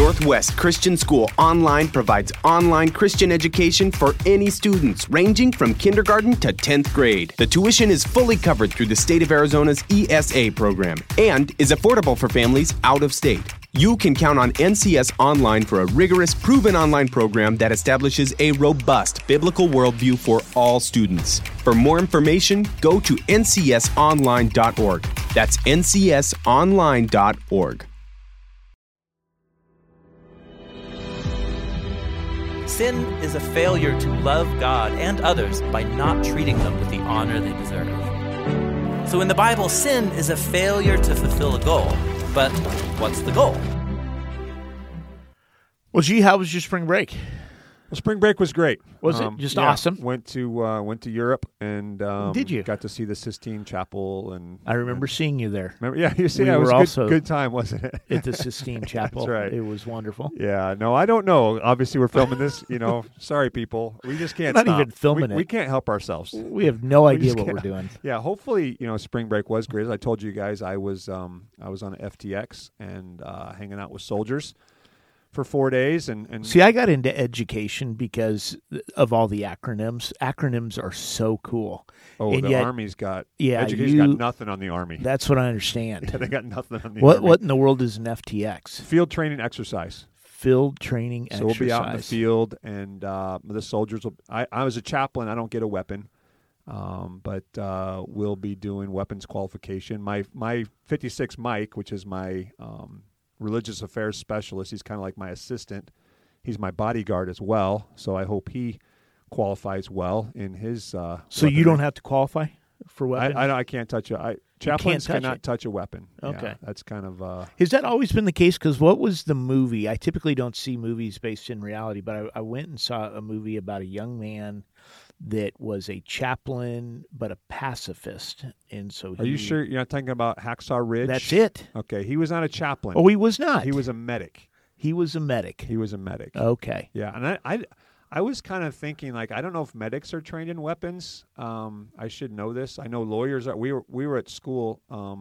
Northwest Christian School Online provides online Christian education for any students, ranging from kindergarten to 10th grade. The tuition is fully covered through the state of Arizona's ESA program and is affordable for families out of state. You can count on NCS Online for a rigorous, proven online program that establishes a robust biblical worldview for all students. For more information, go to ncsonline.org. That's ncsonline.org. Sin is a failure to love God and others by not treating them with the honor they deserve. So in the Bible, sin is a failure to fulfill a goal. But what's the goal? Well, gee, how was your spring break? Well, spring break was great. Was it just awesome? Went to Europe and Did you? Got to see the Sistine Chapel and I remember seeing you there. You see, We it was were a also good time, wasn't it? At the Sistine Chapel. That's right. It was wonderful. Yeah, no, I don't know. Obviously, we're filming this. Sorry, people, we just can't. Not stop. even filming it. We can't help ourselves. We have no idea just what we're can't. doing. Yeah, hopefully, spring break was great. As I told you guys, I was on FTX and hanging out with soldiers for 4 days. And See, I got into education because of all the acronyms. Acronyms are so cool. And the yet, Army's got you- education got nothing on the Army. That's what I understand. They got nothing on the What Army. what in the world is an FTX? Field training exercise. Field training So exercise. we'll be out in the field, and the soldiers will. I was a chaplain. I don't get a weapon, but we'll be doing weapons qualification. My 56 Mike, which is my religious affairs specialist, he's kind of like my assistant. He's my bodyguard as well, so I hope he qualifies well in his. So you don't have to qualify for weapons? I can't touch it. Chaplains touch cannot it? touch a weapon. Okay. Yeah, that's kind of. Has that always been the case? Because what was the movie? I typically don't see movies based in reality, but I went and saw a movie about a young man that was a chaplain but a pacifist, and so Are you sure you're not talking about Hacksaw Ridge? That's it. Okay, he was not a chaplain. Oh, he was not. He was a medic. He was a medic. He was a medic. Okay. Yeah, and I was kind of thinking, like, I don't know if medics are trained in weapons. I should know this. I know lawyers are. We were at school,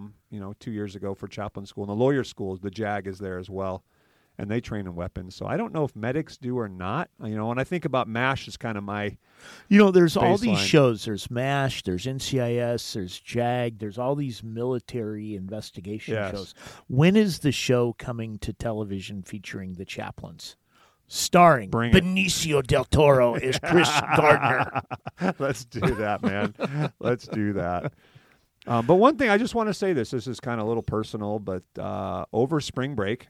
2 years ago for chaplain school, and the lawyer schools, the JAG is there as well, and they train in weapons. So I don't know if medics do or not. When I think about MASH, it's kind of my There's all these baseline. shows. There's MASH, there's NCIS, there's JAG, there's all these military investigation Yes. shows. When is the show coming to television featuring the chaplains? Starring Bring it. Benicio del Toro as Chris Gardner. Let's do that, man. Let's do that. But one thing I just want to say this is kind of a little personal, but over spring break,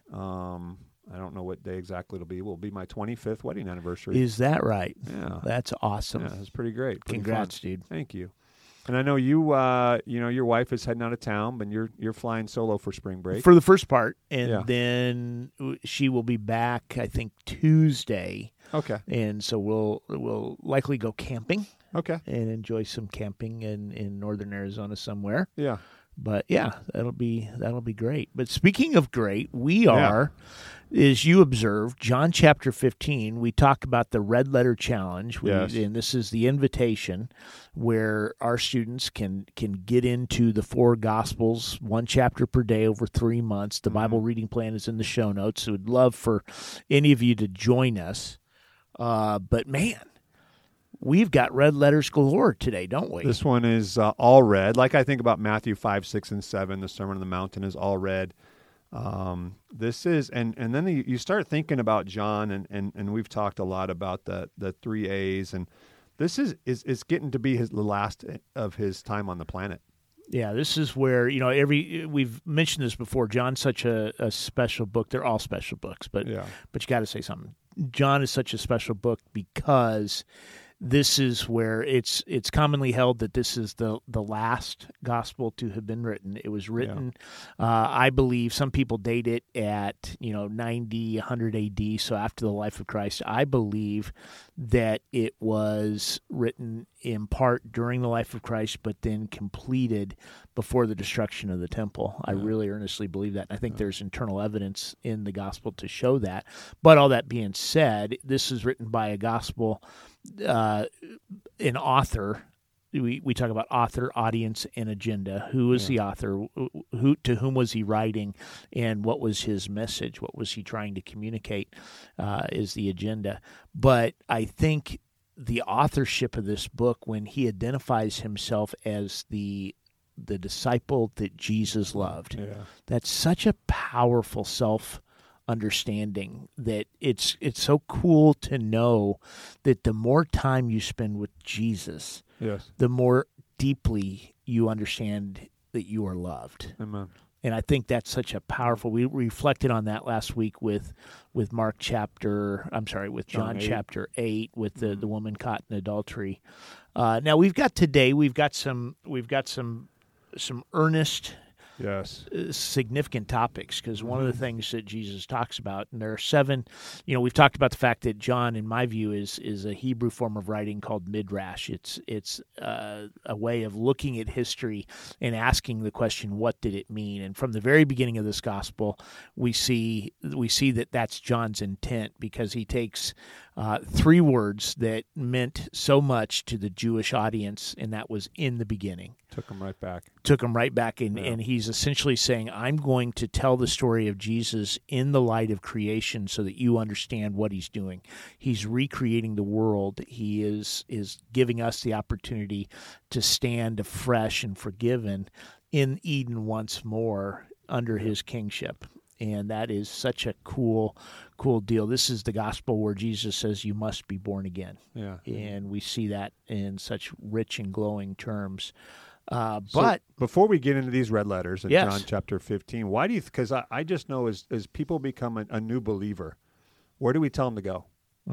I don't know what day exactly it'll be. Will be my 25th wedding anniversary. Is that right? Yeah. That's awesome. Yeah, it's pretty great. Pretty Congrats, fun. dude. Thank you. And I know you, your wife is heading out of town, but you're flying solo for spring break. For the first part, and Yeah. then she will be back, I think, Tuesday. Okay. And so we'll likely go camping Okay. and enjoy some camping in northern Arizona somewhere. Yeah. But yeah, that'll be great. But speaking of great, we are, as you observed, John chapter 15. We talk about the Red Letter Challenge, Yes. and this is the invitation where our students can get into the 4 Gospels, 1 chapter per day over 3 months. The Bible reading plan is in the show notes. So we'd love for any of you to join us. But man, we've got red letters galore today, don't we? This one is all red. Like I think about Matthew 5, 6, and 7, the Sermon on the Mountain is all red. This is, and then you start thinking about John, and we've talked a lot about the 3 A's, and this is getting to be the last of his time on the planet. Yeah, this is where, we've mentioned this before. John's such a special book. They're all special books, but you got to say something. John is such a special book because this is where it's commonly held that this is the last gospel to have been written. It was written, I believe, some people date it at 90, 100 AD, so after the life of Christ. I believe that it was written in part during the life of Christ, but then completed before the destruction of the temple. I really earnestly believe that. And I think there's internal evidence in the gospel to show that. But all that being said, this is written by a gospel an author we talk about author, audience, and agenda. Who was the author? To whom was he writing? And what was his message? What was he trying to communicate is the agenda. But I think the authorship of this book, when he identifies himself as the disciple that Jesus loved, that's such a powerful self-understanding that it's so cool to know that the more time you spend with Jesus, the more deeply you understand that you are loved. Amen. And I think that's such a powerful. We reflected on that last week with John chapter 8, with the woman caught in adultery. Now we've got some earnest, significant topics, because one of the things that Jesus talks about, and there are 7, we've talked about the fact that John, in my view, is a Hebrew form of writing called midrash. It's a way of looking at history and asking the question, what did it mean? And from the very beginning of this gospel, we see that that's John's intent, because he takes 3 words that meant so much to the Jewish audience, and that was in the beginning. Took him right back, and he's essentially saying, I'm going to tell the story of Jesus in the light of creation so that you understand what he's doing. He's recreating the world. He is giving us the opportunity to stand afresh and forgiven in Eden once more under his kingship. And that is such a cool deal. This is the gospel where Jesus says you must be born again. Yeah. And we see that in such rich and glowing terms. But before we get into these red letters in John chapter 15, why do you? Because I just know as people become a new believer, where do we tell them to go?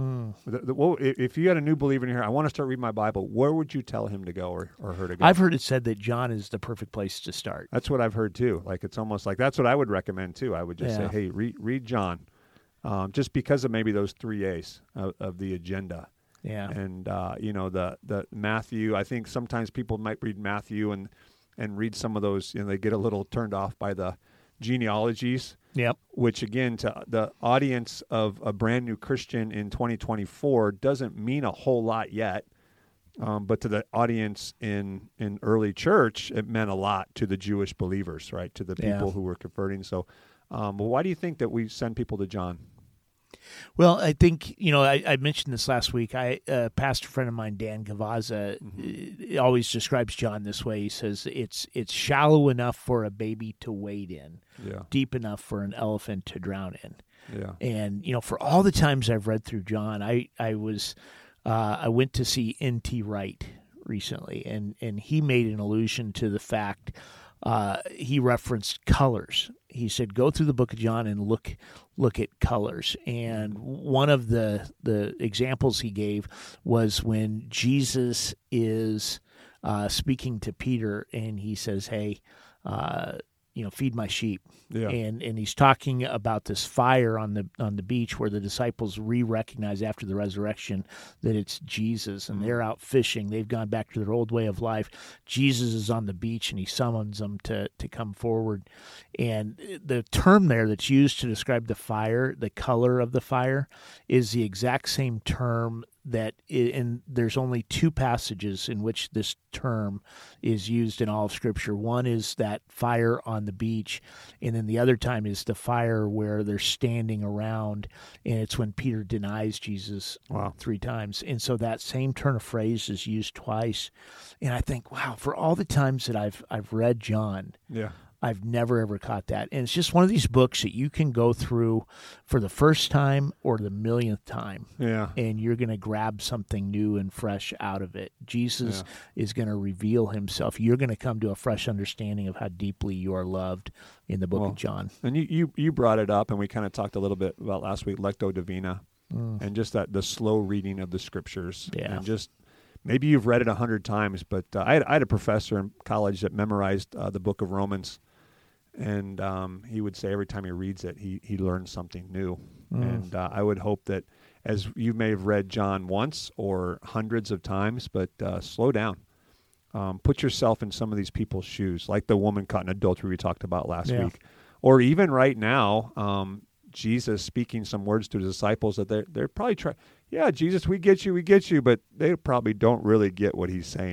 If you had a new believer in here, I want to start reading my Bible, where would you tell him to go or her to go? I've heard it said that John is the perfect place to start. That's what I've heard too. Like, it's almost like that's what I would recommend too. I would just say, hey, read John, just because of maybe those 3 A's of the agenda. Yeah. And the Matthew, I think sometimes people might read Matthew and read some of those, they get a little turned off by the genealogies. Yep. Which, again, to the audience of a brand new Christian in 2024 doesn't mean a whole lot yet. But to the audience in early church, it meant a lot to the Jewish believers, right? To the people who were converting. So, why do you think that we send people to John? Well, I think, I mentioned this last week. A pastor friend of mine, Dan Gavaza, always describes John this way. He says it's shallow enough for a baby to wade in, deep enough for an elephant to drown in. Yeah. And, for all the times I've read through John, I went to see N.T. Wright recently, and he made an allusion to the fact he referenced colors. He said, go through the book of John and look at colors. And one of the examples he gave was when Jesus is speaking to Peter, and he says, hey, feed my sheep. Yeah. And he's talking about this fire on the beach where the disciples recognize after the resurrection that it's Jesus, and they're out fishing. They've gone back to their old way of life. Jesus is on the beach, and he summons them to come forward. And the term there that's used to describe the fire, the color of the fire, is the exact same term and there's only 2 passages in which this term is used in all of Scripture. One is that fire on the beach, and then the other time is the fire where they're standing around, and it's when Peter denies Jesus 3 times. And so that same turn of phrase is used twice. And I think, wow, for all the times that I've read John, I've never, ever caught that. And it's just one of these books that you can go through for the first time or the millionth time. Yeah. And you're going to grab something new and fresh out of it. Jesus is going to reveal himself. You're going to come to a fresh understanding of how deeply you are loved in the book of John. And you brought it up, and we kind of talked a little bit about last week, Lectio Divina, and just the slow reading of the Scriptures. Yeah. And just maybe you've read it 100 times, but I had a professor in college that memorized the book of Romans. And he would say every time he reads it, he learns something new. And I would hope that, as you may have read John once or hundreds of times, but slow down. Put yourself in some of these people's shoes, like the woman caught in adultery we talked about last week. Or even right now, Jesus speaking some words to his disciples that they're probably trying, Jesus, we get you, but they probably don't really get what he's saying.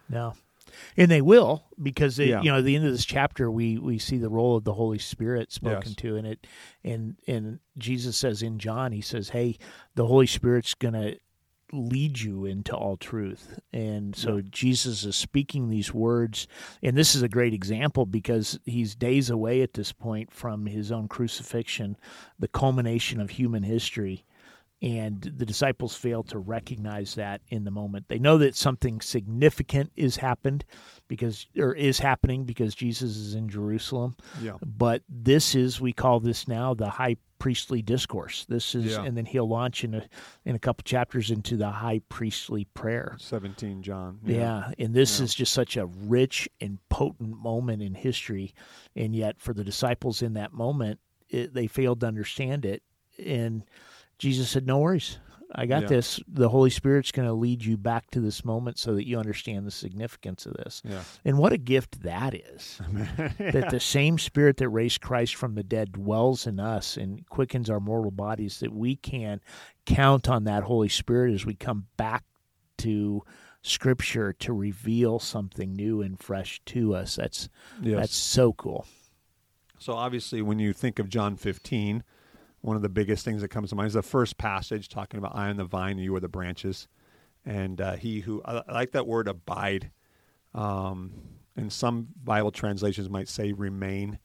No. And they will, because Yeah. at the end of this chapter, we see the role of the Holy Spirit spoken Yes. to in it, and Jesus says in John, he says, "Hey, the Holy Spirit's going to lead you into all truth." And so Jesus is speaking these words, and this is a great example because he's days away at this point from his own crucifixion, the culmination of human history. And the disciples fail to recognize that in the moment. They know that something significant is happening because Jesus is in Jerusalem. Yeah. But we call this now the high priestly discourse. This is, and then he'll launch in a couple chapters into the high priestly prayer. 17 John. Yeah, and this is just such a rich and potent moment in history, and yet for the disciples in that moment, they failed to understand it, and Jesus said, "No worries, I got this. The Holy Spirit's going to lead you back to this moment so that you understand the significance of this." Yeah. And what a gift that is, that the same Spirit that raised Christ from the dead dwells in us and quickens our mortal bodies, that we can count on that Holy Spirit as we come back to Scripture to reveal something new and fresh to us. That's so cool. So obviously when you think of John 15, one of the biggest things that comes to mind is the first passage talking about I am the vine and you are the branches. And I like that word abide. And some Bible translations might say remain.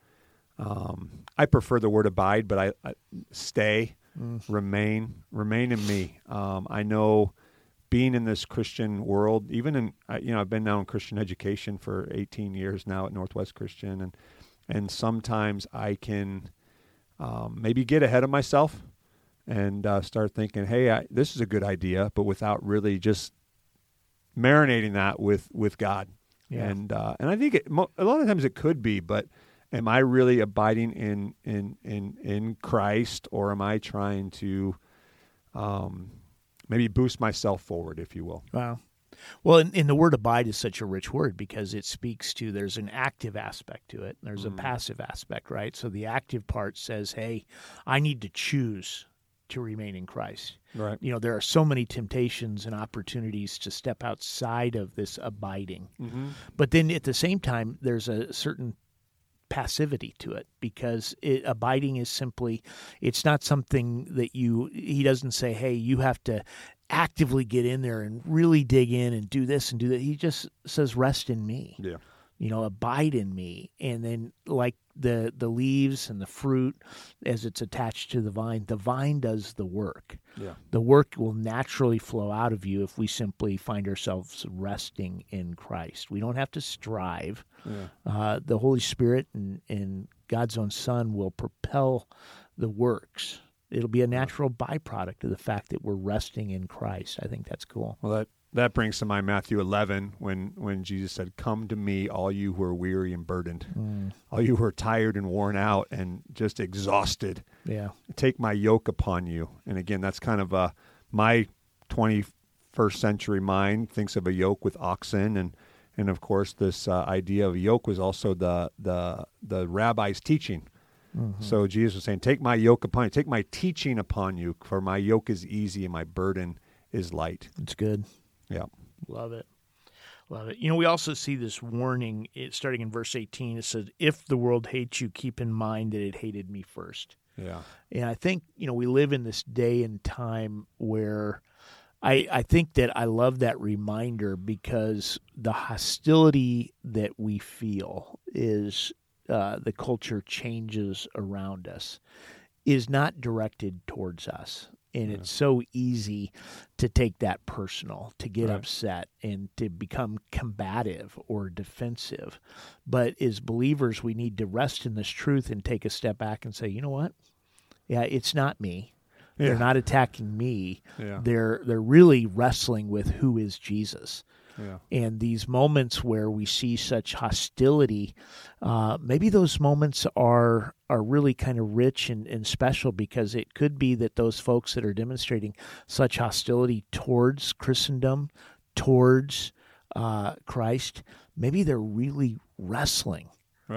I prefer the word abide, but I stay, remain in me. I know being in this Christian world, even in, I've been now in Christian education for 18 years now at Northwest Christian. And sometimes I can maybe get ahead of myself and start thinking, hey, this is a good idea, but without really just marinating that with God. Yeah. And I think a lot of times it could be, but am I really abiding in Christ, or am I trying to maybe boost myself forward, if you will? Wow. Well, and the word abide is such a rich word because it speaks to, there's an active aspect to it. There's a passive aspect, right? So the active part says, hey, I need to choose to remain in Christ. Right. There are so many temptations and opportunities to step outside of this abiding. Mm-hmm. But then at the same time, there's a certain passivity to it, because abiding is simply, it's not something that he doesn't say, hey, you have to actively get in there and really dig in and do this and do that. He just says, rest in me. Yeah. Abide in me. And then like the leaves and the fruit, as it's attached to the vine does the work. Yeah. The work will naturally flow out of you if we simply find ourselves resting in Christ. We don't have to strive. Yeah. The Holy Spirit and God's own Son will propel the works. It'll be a natural byproduct of the fact that we're resting in Christ. I think that's cool. Well, that brings to mind Matthew 11 when Jesus said, "Come to me, all you who are weary and burdened, all you who are tired and worn out and just exhausted. Yeah, take my yoke upon you." And again, that's kind of my 21st century mind thinks of a yoke with oxen, and of course this idea of a yoke was also the rabbi's teaching. Mm-hmm. So Jesus was saying, take my yoke upon you, take my teaching upon you, for my yoke is easy and my burden is light. It's good. Yeah. Love it. Love it. We also see this warning starting in verse 18. It says, if the world hates you, keep in mind that it hated me first. Yeah. And I think, we live in this day and time where I think that I love that reminder, because the hostility that we feel is the culture changes around us is not directed towards us. And it's so easy to take that personal, to get upset and to become combative or defensive. But as believers, we need to rest in this truth and take a step back and say, you know what? Yeah, it's not me. Yeah. They're not attacking me. Yeah. They're really wrestling with who is Jesus. Yeah. And these moments where we see such hostility, maybe those moments are really kind of rich and special, because it could be that those folks that are demonstrating such hostility towards Christendom, towards Christ, maybe they're really wrestling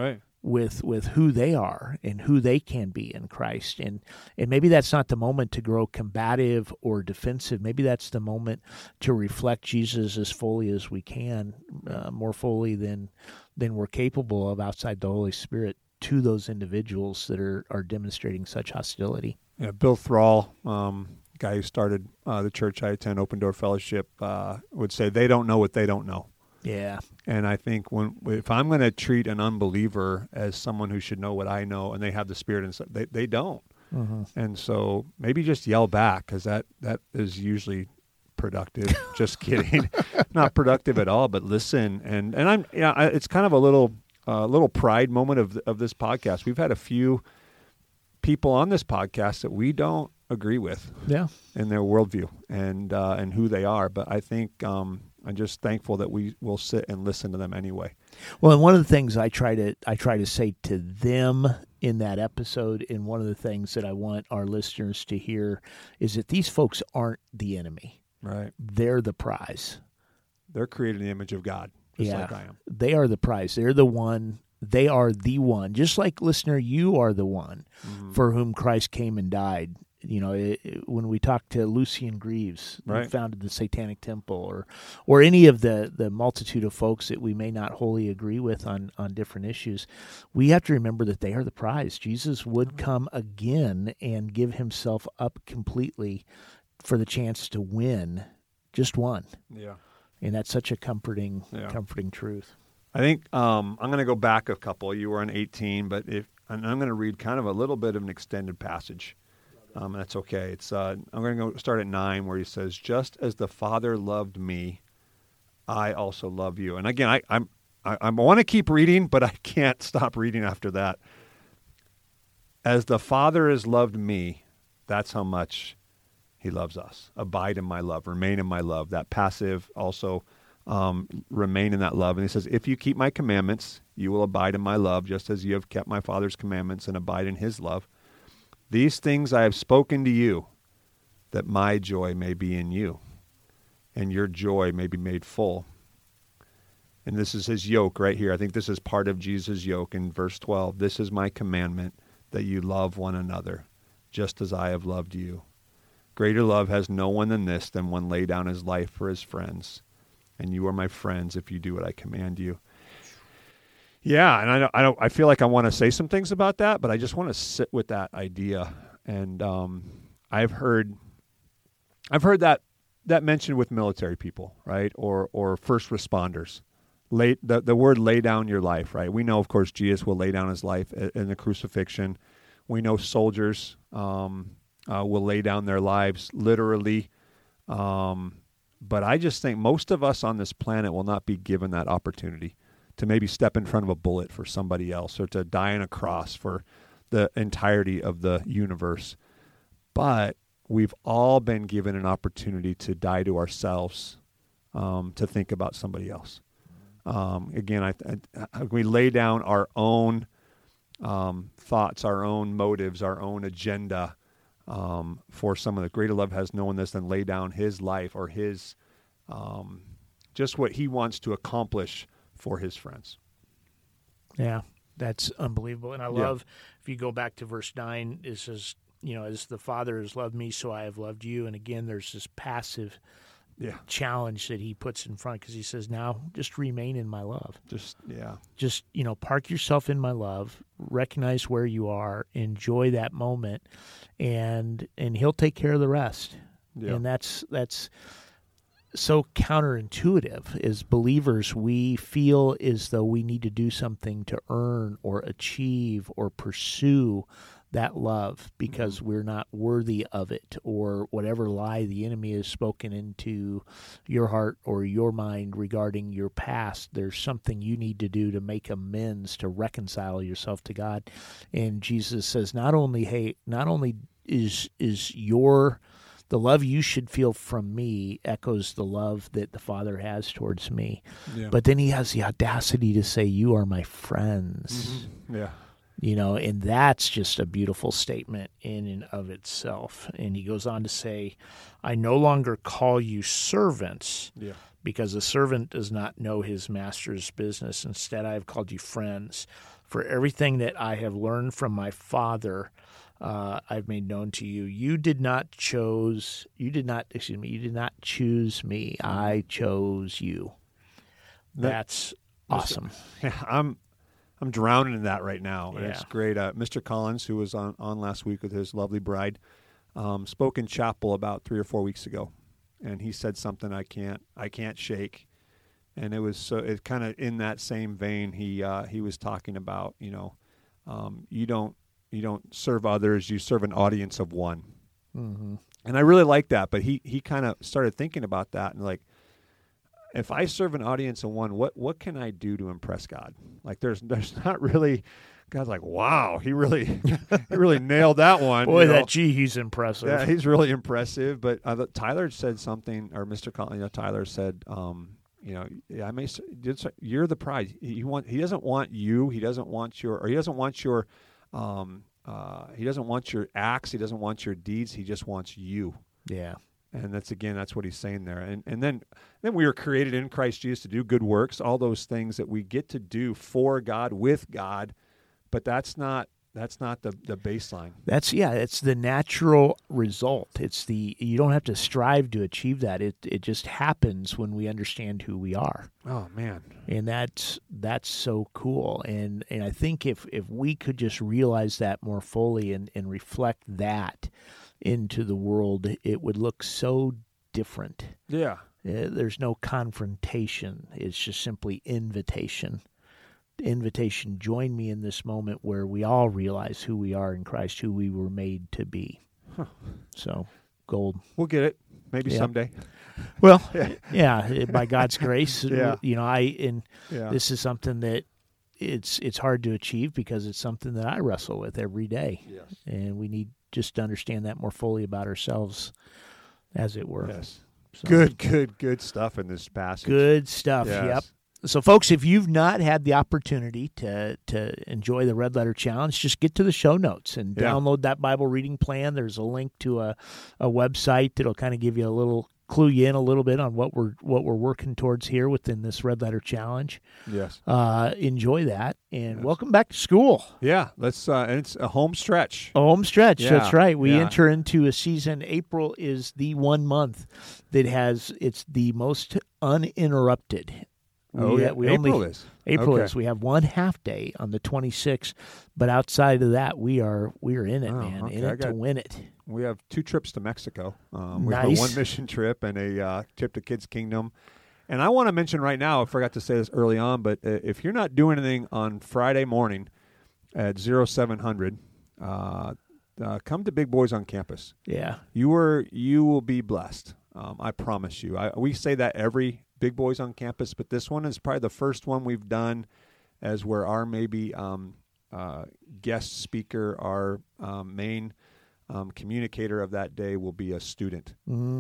with who they are and who they can be in Christ. And maybe that's not the moment to grow combative or defensive. Maybe that's the moment to reflect Jesus as fully as we can, more fully than we're capable of outside the Holy Spirit, to those individuals that are demonstrating such hostility. Yeah, Bill Thrall, guy who started the church I attend, Open Door Fellowship, would say they don't know what they don't know. Yeah. And I think if I'm going to treat an unbeliever as someone who should know what I know, and they have the Spirit, and they don't. Mm-hmm. And so maybe just yell back, because that is usually productive. Just kidding. Not productive at all, but listen. And it's kind of a little pride moment of this podcast. We've had a few people on this podcast that we don't agree with in their worldview and who they are. But I think I'm just thankful that we will sit and listen to them anyway. Well, and one of the things I try to say to them in that episode, and one of the things that I want our listeners to hear, is that these folks aren't the enemy. Right. They're the prize. They're created in the image of God, just like I am. They are the prize. They're the one. They are the one. Just like, listener, you are the one for whom Christ came and died. You know, when we talk to Lucian Greaves, who founded the Satanic Temple, or any of the multitude of folks that we may not wholly agree with on different issues, we have to remember that they are the prize. Jesus would come again and give himself up completely for the chance to win just one. Yeah. And that's such a comforting truth. I think I'm going to go back a couple. You were on 18, but and I'm going to read kind of a little bit of an extended passage. That's okay. It's I'm going to go start at 9, where he says, "Just as the Father loved me, I also love you." And again, I want to keep reading, but I can't stop reading after that. As the Father has loved me, that's how much he loves us. Abide in my love, remain in my love. That passive also, remain in that love. And he says, "If you keep my commandments, you will abide in my love, just as you have kept my Father's commandments and abide in his love. These things I have spoken to you, that my joy may be in you, and your joy may be made full." And this is his yoke right here. I think this is part of Jesus' yoke in verse 12. "This is my commandment, that you love one another, just as I have loved you. Greater love has no one than this, than one lay down his life for his friends. And you are my friends if you do what I command you." Yeah, and I feel like I want to say some things about that, but I just want to sit with that idea. And I've heard that mentioned with military people, right, or first responders. The word "lay down your life," right? We know, of course, Jesus will lay down his life in the crucifixion. We know soldiers will lay down their lives literally. But I just think most of us on this planet will not be given that opportunity to maybe step in front of a bullet for somebody else, or to die on a cross for the entirety of the universe. But we've all been given an opportunity to die to ourselves, to think about somebody else. Again, we lay down our own thoughts, our own motives, our own agenda, for some of the greater love has no one this than lay down his life, or his just what he wants to accomplish for his friends. Yeah, that's unbelievable. And I love, if you go back to verse 9, it says, "As the Father has loved me, so I have loved you." And again, there's this passive challenge that he puts in front, because he says, now just remain in my love. Just park yourself in my love, recognize where you are, enjoy that moment, and he'll take care of the rest. Yeah. And that's so counterintuitive. As believers, we feel as though we need to do something to earn or achieve or pursue that love, because we're not worthy of it, or whatever lie the enemy has spoken into your heart or your mind regarding your past. There's something you need to do to make amends, to reconcile yourself to God. And Jesus says, not only is the love you should feel from me echoes the love that the Father has towards me. Yeah. But then he has the audacity to say, you are my friends. Mm-hmm. Yeah. And that's just a beautiful statement in and of itself. And he goes on to say, I no longer call you servants, because a servant does not know his master's business. Instead, I have called you friends. For everything that I have learned from my Father, I've made known to you. You did not choose me. I chose you. That's awesome. Yeah, I'm drowning in that right now. And Yeah. it's great. Mr. Collins, who was on last week with his lovely bride, spoke in chapel about 3 or 4 weeks ago, and he said something I can't shake. And it was it kind of in that same vein. He was talking about, you don't serve others, you serve an audience of one. Mm-hmm. And I really like that. But he kind of started thinking about that and like, if I serve an audience of one, what can I do to impress God? Like there's not really. God's like, wow, he really nailed that one. Boy, he's impressive. Yeah, he's really impressive. But Tyler said something, or Mr. Collins, Tyler said, you're the prize. He doesn't want you. He doesn't want your acts. He doesn't want your deeds. He just wants you. Yeah. And that's what he's saying there. And then we were created in Christ Jesus to do good works, all those things that we get to do for God, with God. But that's not the baseline. It's the natural result. You don't have to strive to achieve that. It just happens when we understand who we are. Oh man. And that's so cool. And I think if we could just realize that more fully and reflect that into the world, it would look so different. Yeah. There's no confrontation. It's just simply invitation. Join me in this moment where we all realize who we are in Christ, who we were made to be. Huh. So, gold. We'll get it. Maybe someday. Well, by God's grace. Yeah. This is something that it's hard to achieve because it's something that I wrestle with every day. Yes. And we need just to understand that more fully about ourselves, as it were. Yes. So, Good stuff in this passage. Good stuff. Yes. Yep. So, folks, if you've not had the opportunity to enjoy the Red Letter Challenge, just get to the show notes and download that Bible reading plan. There's a link to a website that'll kind of give you clue you in a little bit on what we're working towards here within this Red Letter Challenge. Yes. Enjoy that, and welcome back to school. Yeah, let's. And it's a home stretch. A home stretch. Yeah. That's right. We enter into a season. April is the 1 month that it's the most uninterrupted. April is. We have one half day on the 26th, but outside of that, we are in it, man. Okay. In it to win it. We have 2 trips to Mexico. We Nice. have a 1 mission trip and a trip to Kids Kingdom. And I want to mention right now, I forgot to say this early on, but if you're not doing anything on Friday morning at 0700, come to Big Boys on Campus. Yeah. You will be blessed. I promise you. We say that every Big Boys on Campus, but this one is probably the first one we've done as where our maybe guest speaker, our main communicator of that day will be a student,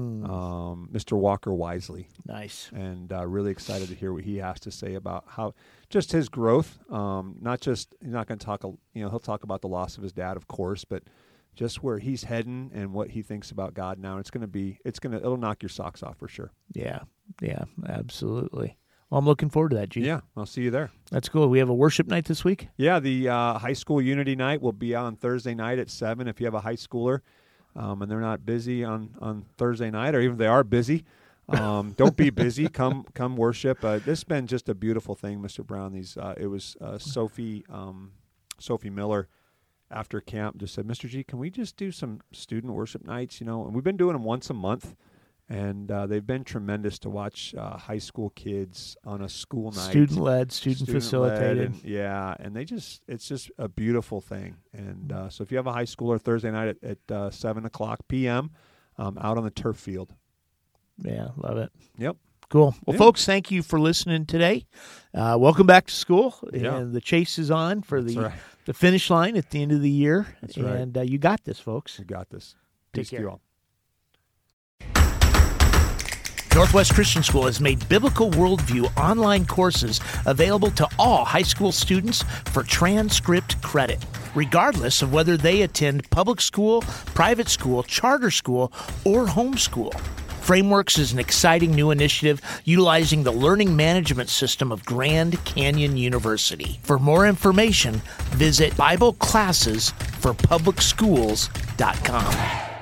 Mr. Walker Wisely. Nice. And really excited to hear what he has to say about how just his growth. He's not going to talk. He'll talk about the loss of his dad, of course, but just where he's heading and what he thinks about God now. It'll knock your socks off for sure. Yeah, absolutely. Well, I'm looking forward to that, Gene. Yeah, I'll see you there. That's cool. We have a worship night this week? Yeah, the high school unity night will be on Thursday night at 7 if you have a high schooler and they're not busy on Thursday night, or even if they are busy, don't be busy. Come worship. This has been just a beautiful thing, Mr. Brown. It was Sophie Miller after camp just said, Mr. G, can we just do some student worship nights, And we've been doing them once a month. And they've been tremendous to watch high school kids on a school night. Student-led, student-facilitated. And it's just a beautiful thing. And so if you have a high schooler Thursday night at 7 o'clock p.m. Out on the turf field. Yeah, love it. Yep. Cool. Well, folks, thank you for listening today. Welcome back to school. Yeah. And the chase is on for the finish line at the end of the year. That's right. And you got this, folks. You got this. Take care. care. To you all. Northwest Christian School has made Biblical Worldview online courses available to all high school students for transcript credit, regardless of whether they attend public school, private school, charter school, or homeschool. Frameworks is an exciting new initiative utilizing the learning management system of Grand Canyon University. For more information, visit BibleClassesForPublicSchools.com.